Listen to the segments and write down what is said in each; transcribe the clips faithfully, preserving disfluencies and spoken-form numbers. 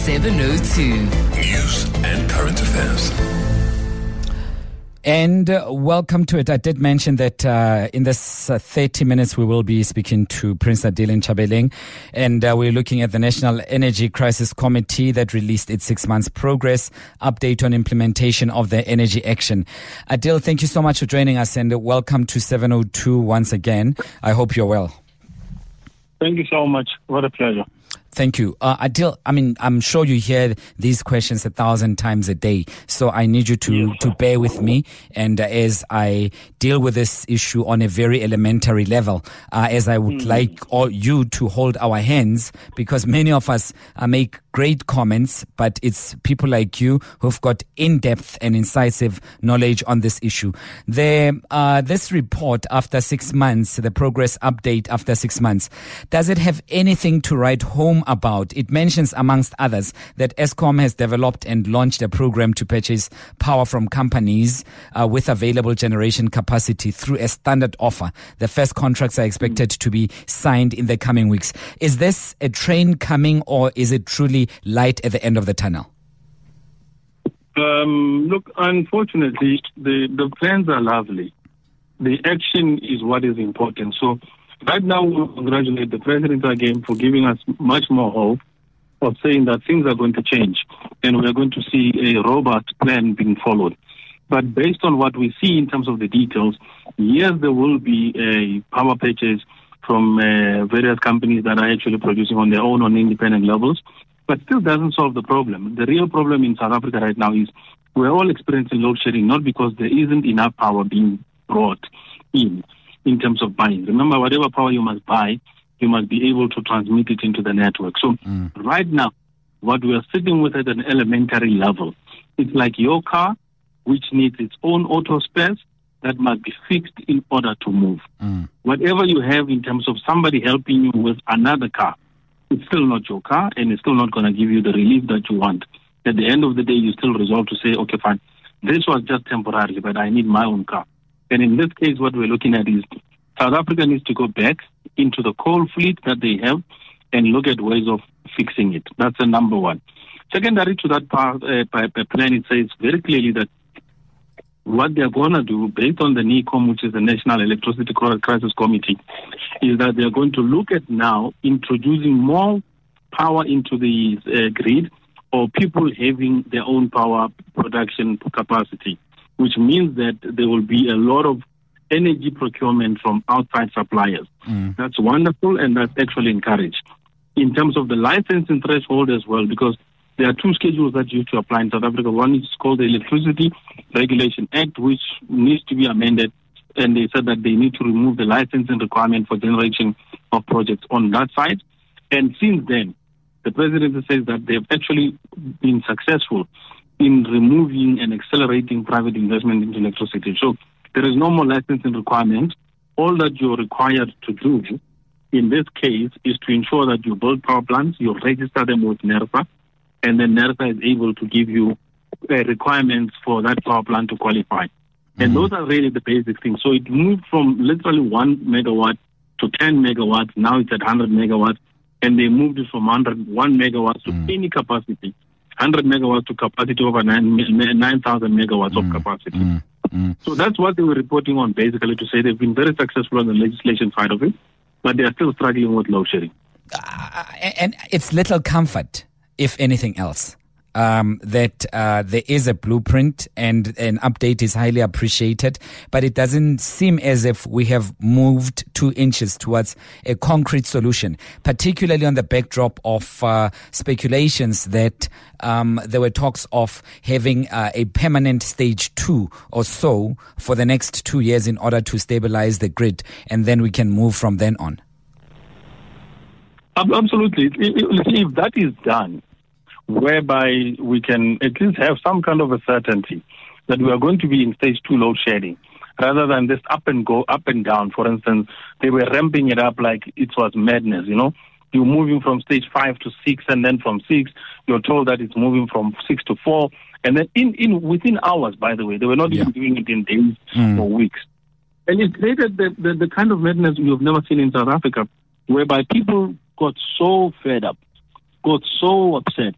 seven oh two. News and current affairs. And uh, welcome to it. I did mention that uh, in this uh, thirty minutes we will be speaking to Prince Adil Ntshabeleng, and uh, we're looking at the National Energy Crisis Committee that released its six months progress update on implementation of the energy action. Adil, thank you so much for joining us, and uh, welcome to seven oh two once again. I hope you're well. Thank you so much. What a pleasure. Thank you. Uh, Adil, I mean, I'm sure you hear these questions a thousand times a day, so I need you to, yes. to bear with me. And uh, as I deal with this issue on a very elementary level, uh, as I would mm. like all you to hold our hands, because many of us uh, make great comments, but it's people like you who've got in-depth and incisive knowledge on this issue. The, uh, this report after six months, the progress update after six months, does it have anything to write home about? It mentions, amongst others, that Eskom has developed and launched a program to purchase power from companies uh, with available generation capacity through a standard offer. The first contracts are expected to be signed in the coming weeks. Is this a train coming, or is it truly light at the end of the tunnel? Um, look, unfortunately, the, the plans are lovely. The action is what is important. So right now, we congratulate the President again for giving us much more hope of saying that things are going to change and we are going to see a robust plan being followed. But based on what we see in terms of the details, yes, there will be a power purchase from uh, various companies that are actually producing on their own on independent levels, but still doesn't solve the problem. The real problem in South Africa right now is we're all experiencing load shedding, not because there isn't enough power being brought in. In terms of buying. Remember, whatever power you must buy, you must be able to transmit it into the network. So mm. right now, what we are sitting with at an elementary level, it's like your car, which needs its own auto spares that must be fixed in order to move. Mm. Whatever you have in terms of somebody helping you with another car, it's still not your car, and it's still not going to give you the relief that you want. At the end of the day, you still resolve to say, okay, fine, this was just temporary, but I need my own car. And in this case, what we're looking at is South Africa needs to go back into the coal fleet that they have and look at ways of fixing it. That's the number one. Secondary to that part, uh, plan, it says very clearly that what they're going to do, based on the NECOM, which is the National Electricity Crisis Committee, is that they're going to look at now introducing more power into the uh, grid, or people having their own power production capacity, which means that there will be a lot of energy procurement from outside suppliers. Mm. That's wonderful, and that's actually encouraged. In terms of the licensing threshold as well, because there are two schedules that you have to apply in South Africa. One is called the Electricity Regulation Act, which needs to be amended, and they said that they need to remove the licensing requirement for generation of projects on that side. And since then, the President says that they've actually been successful in removing and accelerating private investment into electricity. So there is no more licensing requirement. All that you're required to do in this case is to ensure that you build power plants, you register them with NERSA, and then NERSA is able to give you uh, requirements for that power plant to qualify. Mm-hmm. And those are really the basic things. So it moved from literally one megawatt to ten megawatts. Now it's at one hundred megawatts, and they moved it from one hundred one megawatts to mm-hmm. any capacity. one hundred megawatts to capacity over nine thousand megawatts mm, of capacity. Mm, mm. So that's what they were reporting on, basically, to say they've been very successful on the legislation side of it, but they are still struggling with load shedding. Uh, and it's little comfort, if anything else, um, that uh, there is a blueprint and an update is highly appreciated, but it doesn't seem as if we have moved two inches towards a concrete solution, particularly on the backdrop of uh, speculations that um, there were talks of having uh, a permanent stage two or so for the next two years in order to stabilize the grid, and then we can move from then on. Absolutely. If that is done, whereby we can at least have some kind of a certainty that we are going to be in stage two load shedding, rather than this up and go, up and down. For instance, they were ramping it up like it was madness, you know. You're moving from stage five to six, and then from six, you're told that it's moving from six to four. And then in, in within hours, by the way, they were not yeah. even doing it in days mm. or weeks. And it created the, the, the kind of madness we have never seen in South Africa, whereby people got so fed up, got so upset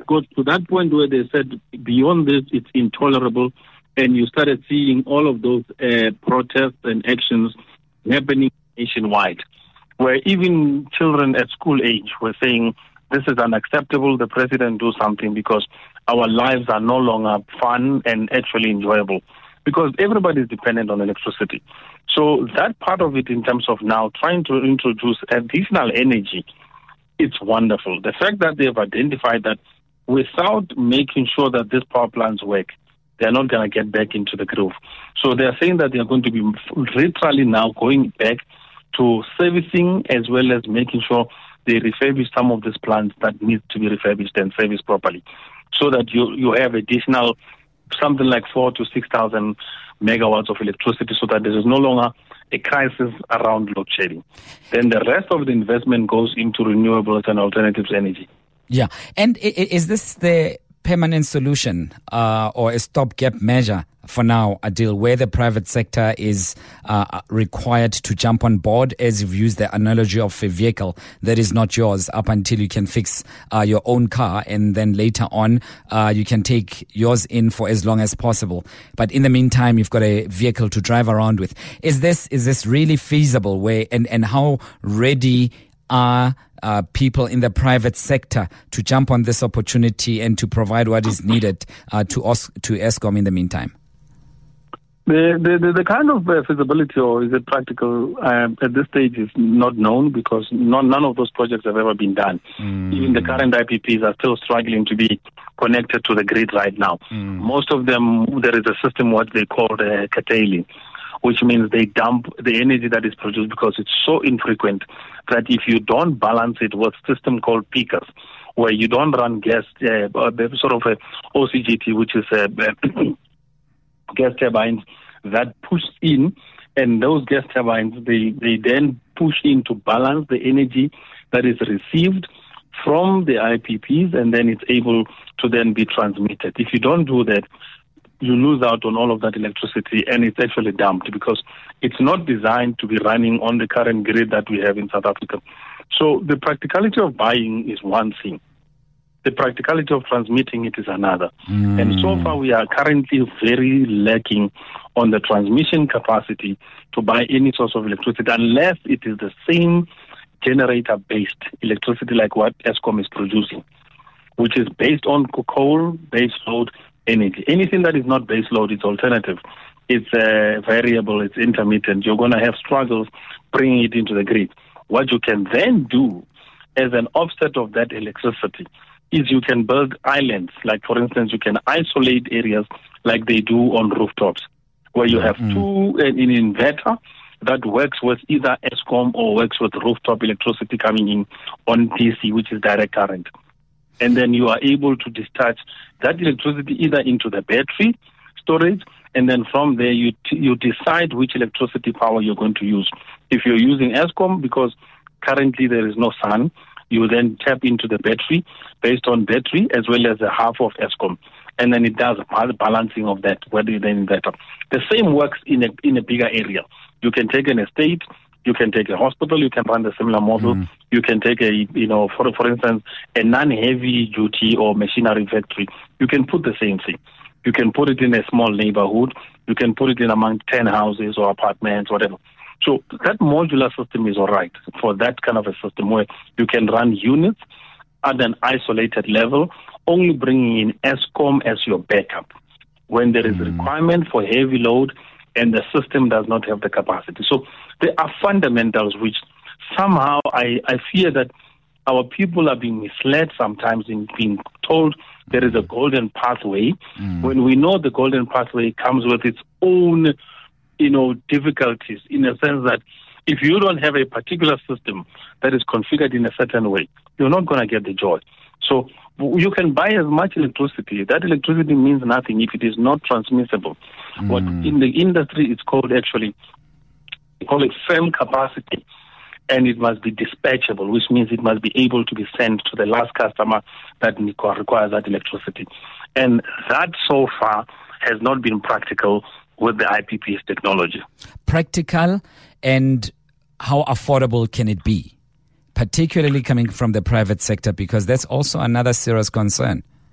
got to that point where they said, beyond this, it's intolerable, and you started seeing all of those uh, protests and actions happening nationwide, where even children at school age were saying, this is unacceptable, the president do something, because our lives are no longer fun and actually enjoyable, because everybody is dependent on electricity. So that part of it, in terms of now trying to introduce additional energy, it's wonderful. The fact that they've identified that without making sure that these power plants work, they're not going to get back into the groove. So they're saying that they're going to be literally now going back to servicing, as well as making sure they refurbish some of these plants that need to be refurbished and serviced properly, so that you you have additional something like four to six thousand megawatts of electricity, so that there is no longer a crisis around load shedding. Then the rest of the investment goes into renewables and alternatives energy. Yeah, and is this the permanent solution uh, or a stopgap measure for now, Adil, where the private sector is uh, required to jump on board, as you've used the analogy of a vehicle that is not yours up until you can fix uh, your own car, and then later on uh, you can take yours in for as long as possible. But in the meantime, you've got a vehicle to drive around with. Is this is this really feasible? Where and, and how ready are uh, people in the private sector to jump on this opportunity and to provide what is needed uh, to us to Eskom in the meantime? The, the, the kind of uh, feasibility, or is it practical, uh, at this stage is not known, because non, none of those projects have ever been done. Mm. Even the current I P Ps are still struggling to be connected to the grid right now. Mm. Most of them, there is a system what they call uh, curtailing, which means they dump the energy that is produced, because it's so infrequent that if you don't balance it with a system called peakers, where you don't run gas, uh, sort of a O C G T, which is a gas turbines that push in, and those gas turbines, they, they then push in to balance the energy that is received from the I P Ps, and then it's able to then be transmitted. If you don't do that, you lose out on all of that electricity, and it's actually dumped, because it's not designed to be running on the current grid that we have in South Africa. So the practicality of buying is one thing. The practicality of transmitting it is another. Mm. And so far, we are currently very lacking on the transmission capacity to buy any source of electricity, unless it is the same generator-based electricity like what Eskom is producing, which is based on coal, base load energy. Anything that is not base load, it's alternative. It's uh, variable, it's intermittent. You're going to have struggles bringing it into the grid. What you can then do as an offset of that electricity is you can build islands. Like, for instance, you can isolate areas like they do on rooftops, where you have mm. two, an inverter that works with either Eskom or works with rooftop electricity coming in on D C, which is direct current. And then you are able to discharge that electricity either into the battery storage, and then from there you t- you decide which electricity power you're going to use. If you're using Eskom, because currently there is no sun, you then tap into the battery based on battery as well as a half of Eskom. And then it does a balancing of that, whether you then inverter. The same works in a in a bigger area. You can take an estate, you can take a hospital, you can run the similar model. Mm. You can take a, you know, for for instance, a non-heavy duty or machinery factory. You can put the same thing. You can put it in a small neighborhood. You can put it in among ten houses or apartments, whatever. So that modular system is all right for that kind of a system, where you can run units at an isolated level, only bringing in Eskom as your backup when there is mm. a requirement for heavy load and the system does not have the capacity. So there are fundamentals which somehow I, I fear that our people are being misled sometimes in being told there is a golden pathway, mm. when we know the golden pathway comes with its own, you know, difficulties, in a sense that if you don't have a particular system that is configured in a certain way, you're not going to get the joy. So you can buy as much electricity. That electricity means nothing if it is not transmissible. Mm. What in the industry it's called actually, they call it firm capacity, and it must be dispatchable, which means it must be able to be sent to the last customer that requires that electricity. And that so far has not been practical with the I P Ps technology. Practical, and how affordable can it be, particularly coming from the private sector, because that's also another serious concern?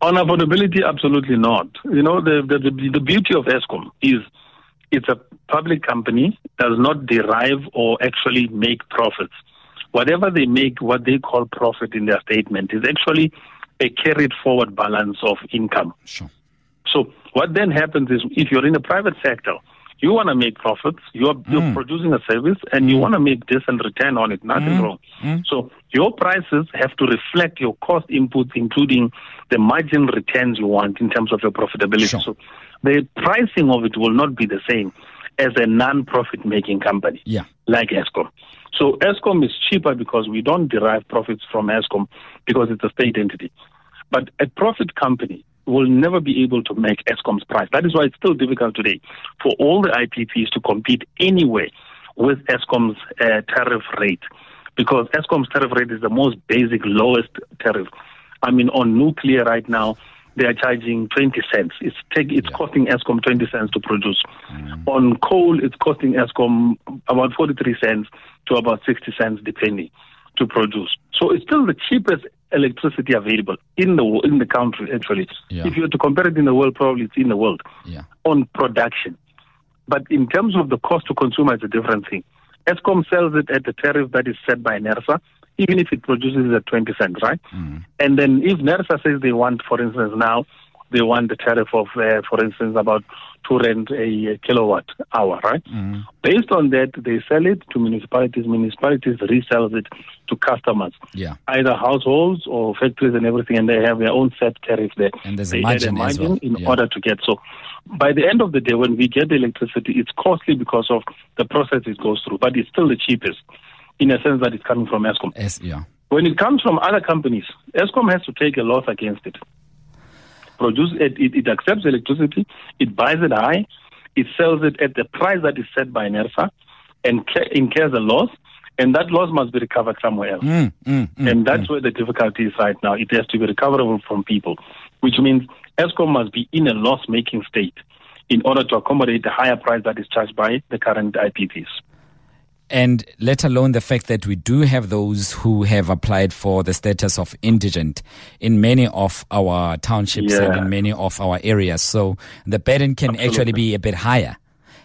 On affordability, absolutely not. You know, the, the, the, the beauty of Eskom is it's a public company, does not derive or actually make profits. Whatever they make, what they call profit in their statement, is actually a carried forward balance of income. Sure. So what then happens is, if you're in the private sector, you want to make profits, you're, mm. you're producing a service, and mm. you want to make decent return on it, nothing mm. wrong. Mm. So your prices have to reflect your cost inputs, including the margin returns you want in terms of your profitability. Sure. So the pricing of it will not be the same as a non-profit making company yeah. like Eskom. So Eskom is cheaper because we don't derive profits from Eskom because it's a state entity. But a profit company will never be able to make Eskom's price. That is why it's still difficult today for all the I P Ps to compete anyway with Eskom's uh, tariff rate, because Eskom's tariff rate is the most basic, lowest tariff. I mean, on nuclear right now, they are charging twenty cents. It's take, it's yeah. costing Eskom twenty cents to produce. Mm. On coal, it's costing Eskom about forty-three cents to about sixty cents, depending, to produce. So it's still the cheapest electricity available in the in the country, actually. Yeah. If you were to compare it in the world, probably it's in the world yeah. on production. But in terms of the cost to consumer, it's a different thing. Eskom sells it at the tariff that is set by NERSA, even if it produces at twenty cents, right? Mm. And then if NERSA says they want, for instance, now, they want the tariff of, uh, for instance, about two rand a, a kilowatt hour, right? Mm. Based on that, they sell it to municipalities. Municipalities resells it to customers, yeah. either households or factories and everything, and they have their own set tariff there. And there's they a margin, add a margin as well. in yeah. order to get. So by the end of the day, when we get the electricity, it's costly because of the process it goes through, but it's still the cheapest in a sense that it's coming from Eskom. Yes, yeah. When it comes from other companies, Eskom has to take a loss against it. Produce it, it, it accepts electricity, it buys it high, it sells it at the price that is set by NERSA, and ca- incurs a loss, and that loss must be recovered somewhere else. Mm, mm, mm, and that's mm. where the difficulty is right now. It has to be recoverable from people, which means Eskom must be in a loss-making state in order to accommodate the higher price that is charged by the current I P Ps. And let alone the fact that we do have those who have applied for the status of indigent in many of our townships yeah. and in many of our areas. So the burden can Absolutely. actually be a bit higher.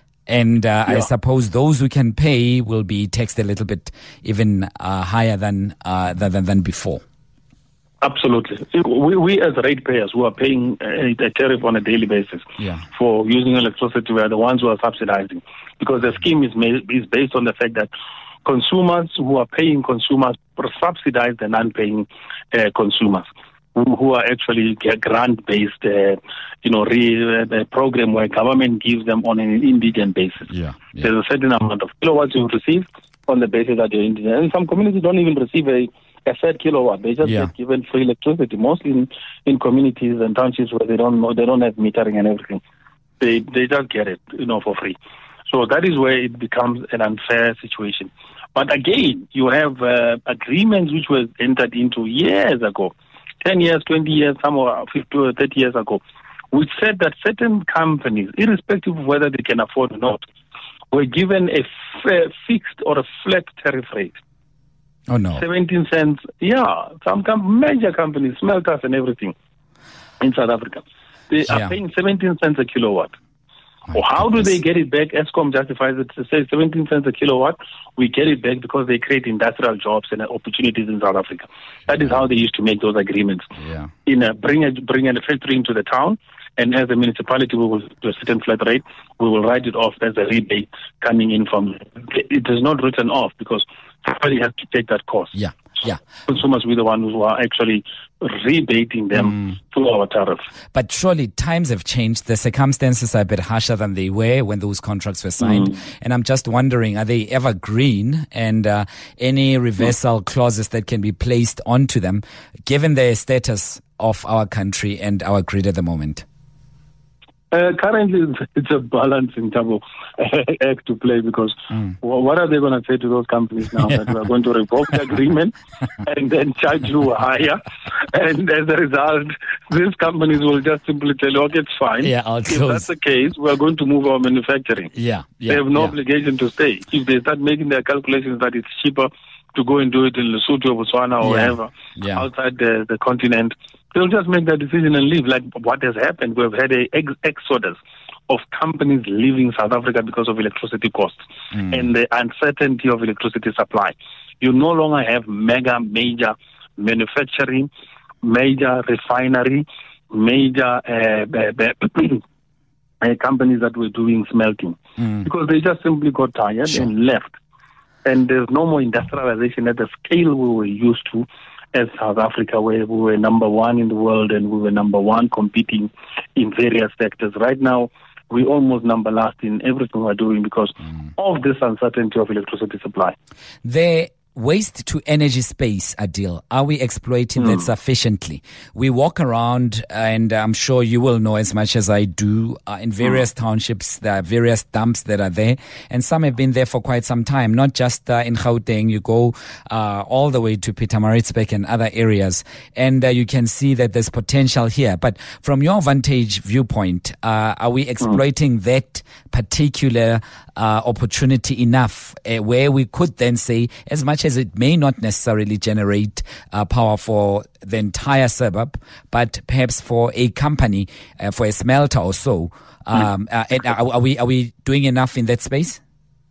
And uh, yeah. I suppose those who can pay will be taxed a little bit even uh, higher than, uh, than than before. Absolutely. We, we as ratepayers who are paying a, a tariff on a daily basis yeah. for using electricity, we are the ones who are subsidizing, because the scheme is made, is based on the fact that consumers who are paying consumers subsidize the non-paying uh, consumers who, who are actually grant-based, uh, you know, re, uh, program where government gives them on an indigent basis. Yeah. Yeah. There's a certain amount of kilowatts you receive on the basis that you're indigent. And some communities don't even receive a a third kilowatt. They just yeah. get given free electricity, mostly in, in communities and townships where they don't know, they don't have metering and everything. They they just get it, you know, for free. So that is where it becomes an unfair situation. But again, you have uh, agreements which were entered into years ago, ten years, twenty years, some or fifty or thirty years ago, which said that certain companies, irrespective of whether they can afford or not, were given a f- fixed or a flat tariff rate. Oh, no. seventeen cents, yeah. Some com- major companies, smelters and everything in South Africa, they yeah. are paying seventeen cents a kilowatt. My How goodness. do they get it back? Eskom justifies it to say seventeen cents a kilowatt. We get it back because they create industrial jobs and opportunities in South Africa. That yeah. is how they used to make those agreements. Yeah. In a, bring a bring a factory into the town, and as a municipality, we will do a certain flat rate. We will write it off as a rebate coming in from. It is not written off because somebody has to take that cost. Yeah. Yeah. Consumers will be the ones who are actually rebating them mm. through our tariff. But surely times have changed. The circumstances are a bit harsher than they were when those contracts were signed. Mm. And I'm just wondering, are they evergreen, and uh, any reversal mm. clauses that can be placed onto them, given the status of our country and our grid at the moment? Uh, currently, it's a balancing double act to play, because mm. what are they going to say to those companies now? That we're going to revoke the agreement and then charge you higher? And as a result, these companies will just simply tell you, okay, it's fine. Yeah, I'll if close. that's the case, we're going to move our manufacturing. Yeah, yeah, they have no yeah. obligation to stay. If they start making their calculations that it's cheaper to go and do it in Lesotho or Botswana or Yeah. wherever, Yeah. outside the, the continent, they'll just make that decision and leave. Like what has happened, we've had a ex- exodus of companies leaving South Africa because of electricity costs Mm. and the uncertainty of electricity supply. You no longer have mega, major manufacturing, major refinery, major uh, uh, companies that were doing smelting Mm. because they just simply got tired Sure. and left. And there's no more industrialization at the scale we were used to as South Africa, where we were number one in the world and we were number one competing in various sectors. Right now, we almost number last in everything we're doing because Mm. of this uncertainty of electricity supply. The waste to energy space, Adil, are we exploiting that sufficiently? We walk around, and I'm sure you will know as much as I do, uh, in various townships, there are various dumps that are there, and some have been there for quite some time, not just uh, in Gauteng. You go uh, all the way to Pietermaritzburg and other areas, and uh, you can see that there's potential here. But from your vantage viewpoint, uh, are we exploiting that particular uh, opportunity enough uh, where we could then say, as much as it may not necessarily generate uh, power for the entire suburb, but perhaps for a company, uh, for a smelter or so, um, uh, and are, are we are we doing enough in that space?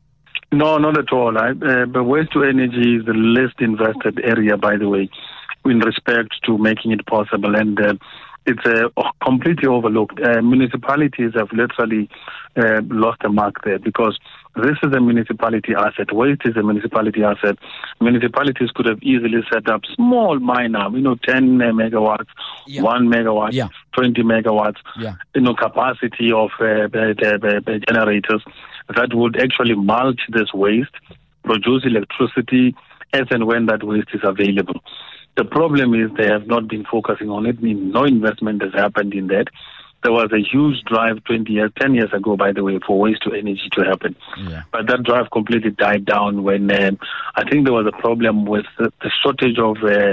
No, not at all. Right? Uh, but waste to energy is the least invested area, by the way, in respect to making it possible. And uh, it's uh, completely overlooked. Uh, municipalities have literally uh, lost the mark there because this is a municipality asset. Waste is a municipality asset. Municipalities could have easily set up small, minor, you know, ten megawatts, Yeah. one megawatt, Yeah. twenty megawatts, Yeah. you know, capacity of uh, the, the, the generators that would actually mulch this waste, produce electricity as and when that waste is available. The problem is they have not been focusing on it. No investment has happened in that. There was a huge drive twenty years, ten years ago, by the way, for waste to energy to happen. Yeah. But that drive completely died down when um, I think there was a problem with the, the shortage of uh,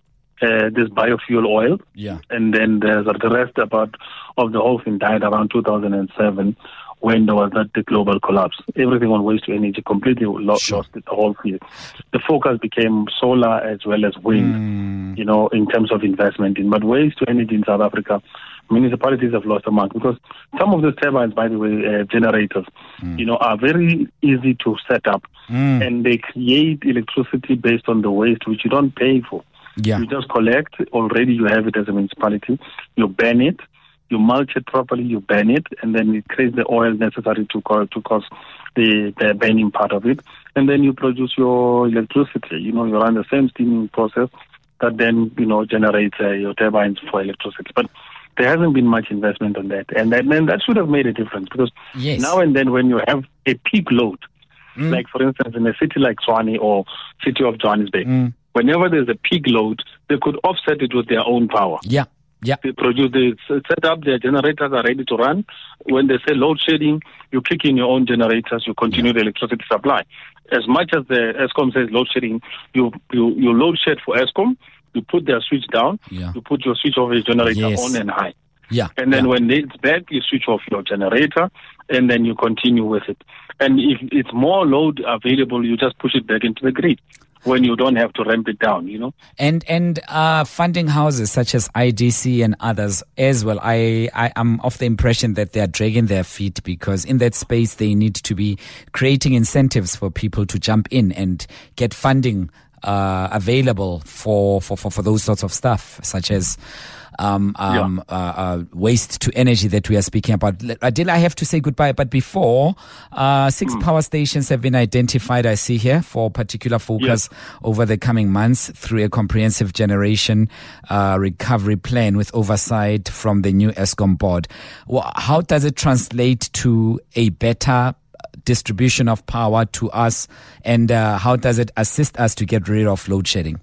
uh, this biofuel oil. Yeah. And then there's the rest about of the whole thing died around two thousand seven when there was that the global collapse. Everything on waste to energy completely lo- Sure. lost it, the whole field. The focus became solar as well as wind, Mm. you know, in terms of investment in. But waste to energy in South Africa, municipalities have lost a mark because some of the turbines, by the way, uh, generators, you know, are very easy to set up Mm. and they create electricity based on the waste, which you don't pay for. Yeah. You just collect, already you have it as a municipality, you burn it, you mulch it properly, you burn it, and then it creates the oil necessary to cause, to cause the, the burning part of it. And then you produce your electricity. You know, you run the same steaming process that then, you know, generates uh, your turbines for electricity. But there hasn't been much investment on that. And then, then that should have made a difference because Yes. now and then when you have a peak load, Mm. like for instance in a city like Tshwane or city of Johannesburg, Mm. whenever there's a peak load, they could offset it with their own power. Yeah. Yeah. They produce, they set up, their generators are ready to run. When they say load shedding, you kick in your own generators, you continue the electricity supply. As much as the ESCOM says load shedding, you, you, you load shed for ESCOM, you put their switch down, Yeah. you put your switch of your generator Yes. on and high. Yeah. And then yeah. when it's back, you switch off your generator and then you continue with it. And if it's more load available, you just push it back into the grid when you don't have to ramp it down, you know. And and uh, funding houses such as I D C and others as well, I, I am of the impression that they are dragging their feet because in that space they need to be creating incentives for people to jump in and get funding uh, available for, for, for, for those sorts of stuff, such as um, um, uh, uh, waste to energy that we are speaking about. Adil, I have to say goodbye, but before, uh, six mm. power stations have been identified, I see here, for particular focus yes. over the coming months through a comprehensive generation uh, recovery plan with oversight from the new ESCOM board. Well, how does it translate to a better distribution of power to us, and uh, how does it assist us to get rid of load shedding?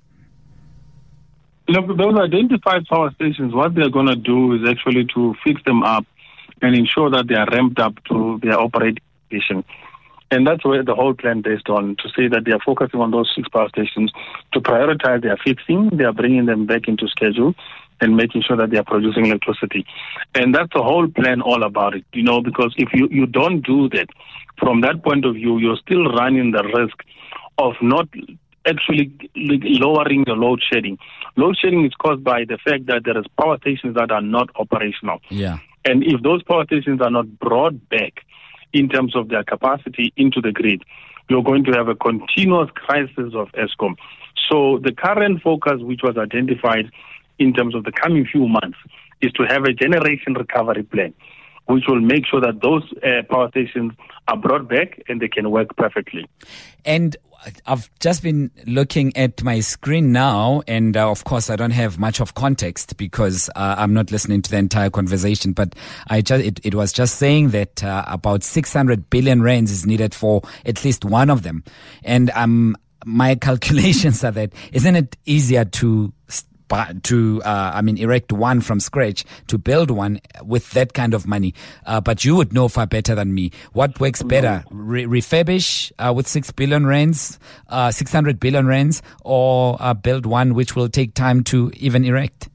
Look, those identified power stations, what they're going to do is actually to fix them up and ensure that they are ramped up to their operating station. And that's where the whole plan based on, to say that they are focusing on those six power stations to prioritize their fixing, they are bringing them back into schedule and making sure that they are producing electricity. And that's the whole plan all about it, you know, because if you, you don't do that, from that point of view, you're still running the risk of not actually lowering the load shedding. Load shedding is caused by the fact that there is power stations that are not operational. Yeah. And if those power stations are not brought back in terms of their capacity into the grid, you're going to have a continuous crisis of Eskom. So the current focus, which was identified in terms of the coming few months, is to have a generation recovery plan, which will make sure that those uh, power stations are brought back and they can work perfectly. And I've just been looking at my screen now, and uh, of course I don't have much of context because uh, I'm not listening to the entire conversation, but I just it, it was just saying that uh, about six hundred billion rands is needed for at least one of them. And um, my calculations are that isn't it easier to to, uh, I mean, erect one from scratch to build one with that kind of money. Uh, but you would know far better than me. What works better? Re- refurbish uh, with six billion rands, uh, six hundred billion rands, or uh, build one which will take time to even erect?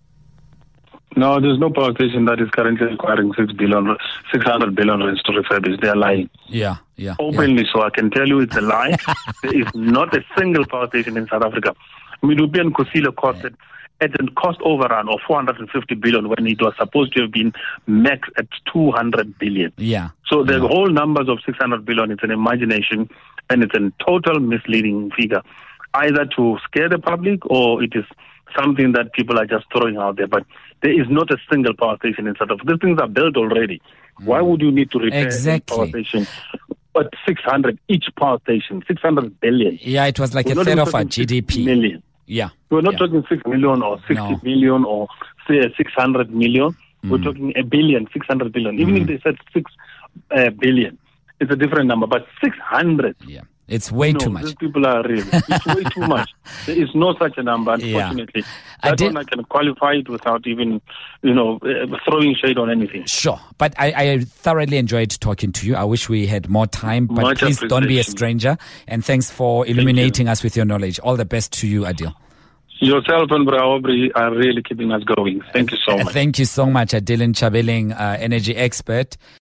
No, there's no power station that is currently requiring six billion, six hundred billion rands to refurbish. They are lying. Yeah, yeah. Openly, yeah. So I can tell you it's a lie. There is not a single power station in South Africa. Medupi and Kusile costed at a cost overrun of four hundred fifty billion when it was supposed to have been max at two hundred billion. Yeah. So the yeah. whole numbers of six hundred billion, it's an imagination and it's a total misleading figure, either to scare the public or it is something that people are just throwing out there. But there is not a single power station in South Africa. These things are built already. Mm. Why would you need to repair exactly. a power station? But six hundred each power station, six hundred billion. Yeah, it was like We're a third of our G D P. Million. Yeah. We're not yeah. talking six million or sixty no. million or say six hundred million. Mm. We're talking a billion, six hundred billion. Even mm. if they said six uh, billion, it's a different number. But six hundred. Yeah. It's way no, too much. These people are real. It's way too much. There is no such a number, unfortunately. Yeah. That I did, one I can qualify it without even, you know, uh, throwing shade on anything. Sure. But I, I thoroughly enjoyed talking to you. I wish we had more time, but much please don't be a stranger. And thanks for illuminating us with your knowledge. All the best to you, Adil. Yourself and Bra Aubrey are really keeping us going. Thank you so much. Thank you so much, Adil Ntshabeleng, uh, energy expert.